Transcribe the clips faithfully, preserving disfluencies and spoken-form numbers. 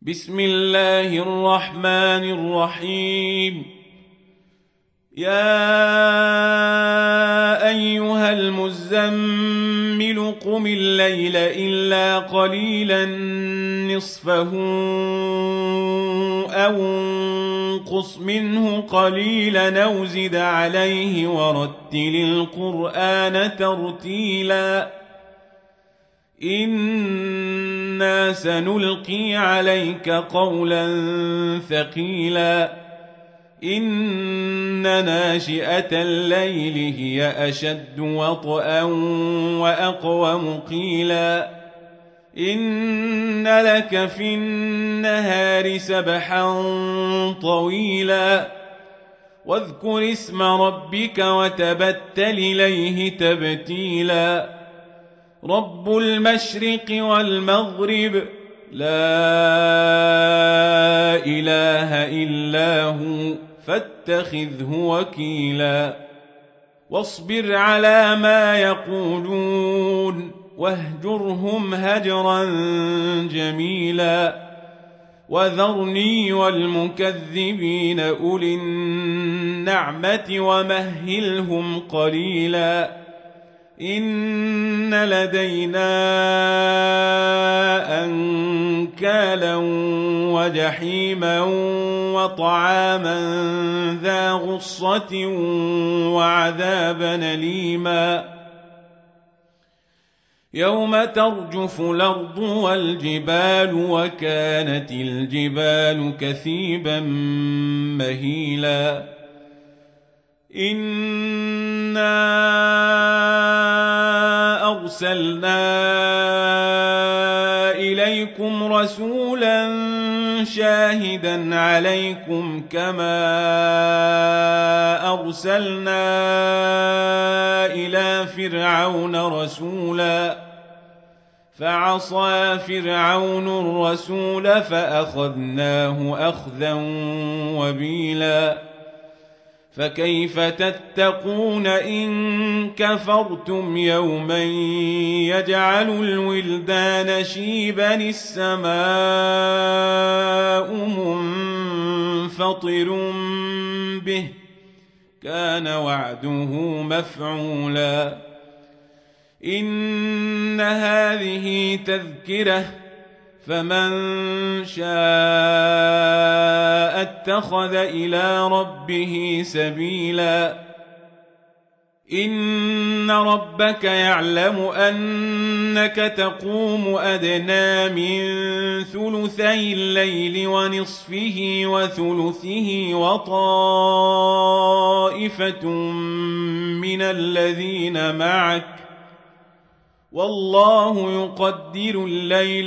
بسم الله الرحمن الرحيم. يا أيها المزمل قم الليل إلا قليلا نصفه أو انقص منه قليلا أو زد عليه ورتل القرآن ترتيلا إنا سنلقي عليك قولا ثقيلا إن ناشئة الليل هي أشد وطئا وأقوم قيلا إن لك في النهار سبحا طويلا واذكر اسم ربك وتبتل إليه تبتيلا رب المشرق والمغرب لا إله إلا هو فاتخذه وكيلا واصبر على ما يقولون واهجرهم هجرا جميلا وذرني والمكذبين أولي النعمة ومهلهم قليلا إن لدينا أنكالا وجحيما وطعاما ذا غصة وعذابا أليما يوم ترجف الأرض والجبال وكانت الجبال كثيبا مهيلا إنا أرسلنا إليكم رسولا شاهدا عليكم كما أرسلنا إلى فرعون رسولا فعصى فرعون الرسول فأخذناه أخذا وبيلا فكيف تتقون إن كفرتم يوما يجعل الولدان شيبا السماء منفطر به كان وعده مفعولا إن هذه تذكرة فمن شاء اتخذ إلى ربه سبيلا إن ربك يعلم أنك تقوم أدنى من ثلثي الليل ونصفه وثلثه وطائفة من الذين معك والله يقدر الليل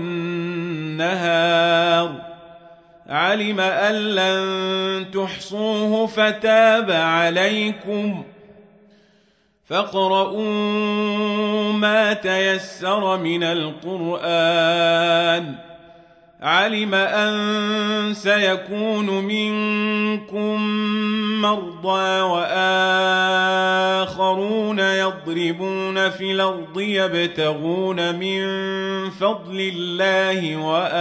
والنهار علم أن لن تحصوه فتاب عليكم فاقرؤوا ما تيسر من القرآن علم أن سيكون منكم مرضى وآخرون يضربون في الأرض يبتغون من فضل الله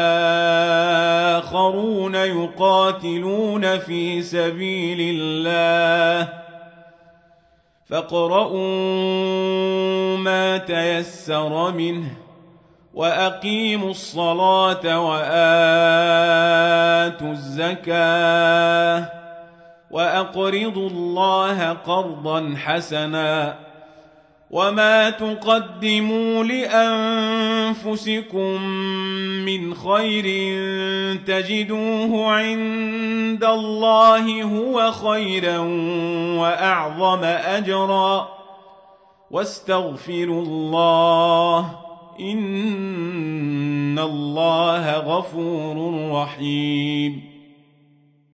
وآخرون يقاتلون في سبيل الله فاقرؤوا ما تيسر منه وأقيموا الصلاة وآتوا الزكاة وأقرضوا الله قرضا حسنا وما تقدموا لأنفسكم من خير تجدوه عند الله هو خيرا وأعظم أجرا واستغفروا الله إن الله غفور رحيم.